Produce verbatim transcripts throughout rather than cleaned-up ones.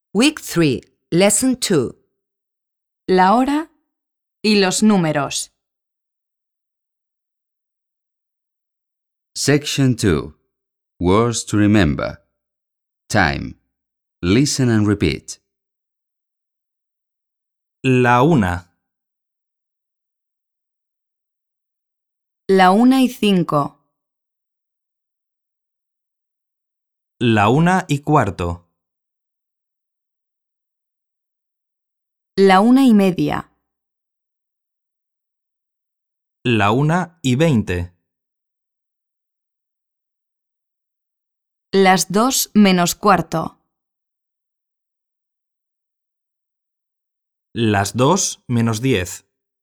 Week three, Lesson two. La hora y los números. Section two. Words to remember. Time. Listen and repeat. La una, La una y cinco. la una y cuarto, La una y media. la una y veinte, Las dos menos cuarto. las dos menos diez,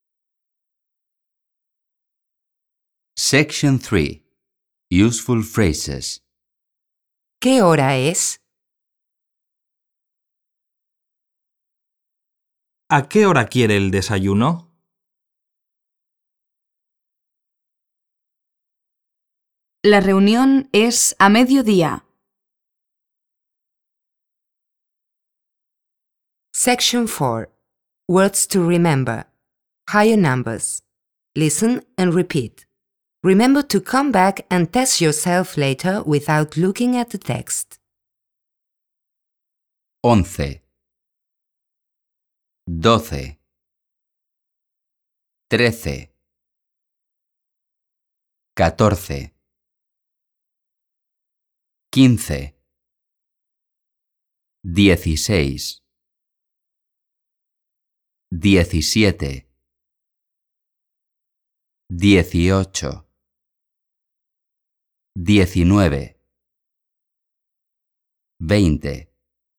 Section three. Useful phrases. ¿Qué hora es? ¿A qué hora quiere el desayuno? La reunión es a mediodía. Section four. Words to remember. Higher numbers. Listen and repeat. Remember to come back and test yourself later without looking at the text. Once. Doce. Trece. Catorce. Quince. Dieciséis. Diecisiete. Dieciocho. Diecinueve. Veinte.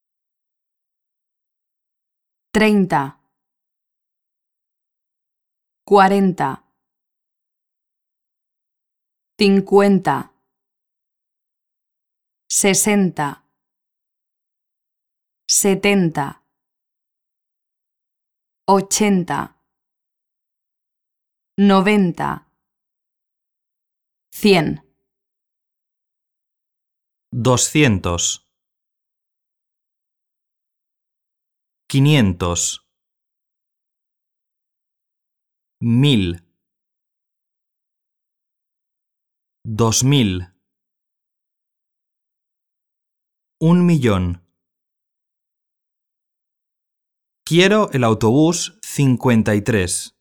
Treinta. Cuarenta. Cincuenta. Sesenta. Setenta. Ochenta. Noventa. Cien. doscientos, quinientos, mil, dos mil, un millón. Quiero el autobús cincuenta y tres.